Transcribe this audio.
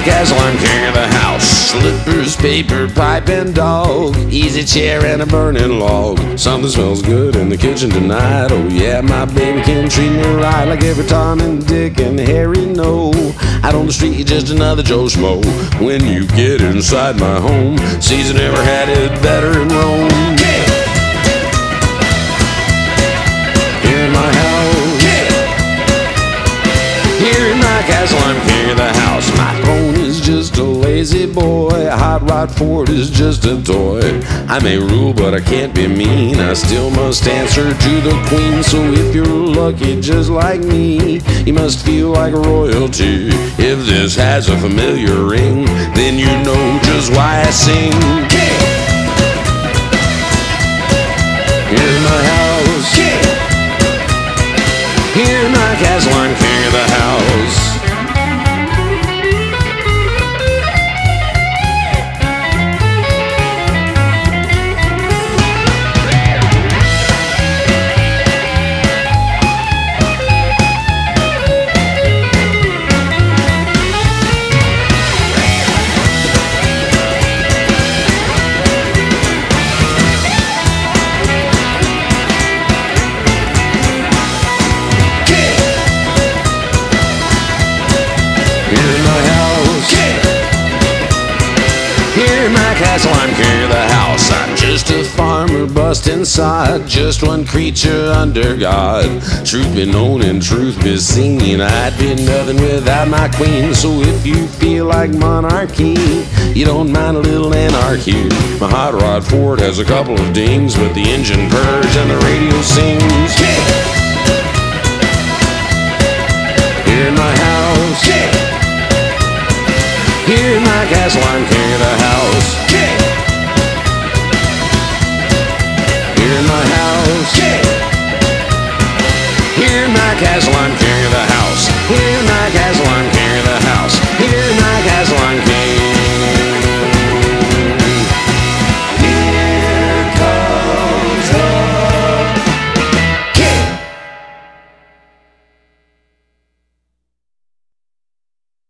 castle, I'm king of the house. Slippers, paper, pipe, and dog. Easy chair and a burning log. Something smells good in the kitchen tonight. Oh yeah, my baby can treat me right, like every Tom and Dick and Harry know. Out on the street, you're just another Joe Schmo. When you get inside my home, Caesar never had it better in Rome. Here in my house, here in my castle, I'm king of the house. My throne is just a lazy boy. A hot rod Ford is just a toy. I may rule, but I can't be mean. I still must answer to the queen. So if you're lucky just like me, you must feel like royalty. If this has a familiar ring, then you know just why I sing. Here in my house, here in my castle, I'm king of the house. Castle, I'm king of the house. I'm just a farmer busting sod, just one creature under God. Truth be known and truth be seen, I'd be nothing without my queen. So if you feel like monarchy, you don't mind a little anarchy. My hot rod Ford has a couple of dings, but the engine purrs and the radio sings. Here in my house, here in my castle, I'm king of the house. Here in my house, here in my castle, I'm king.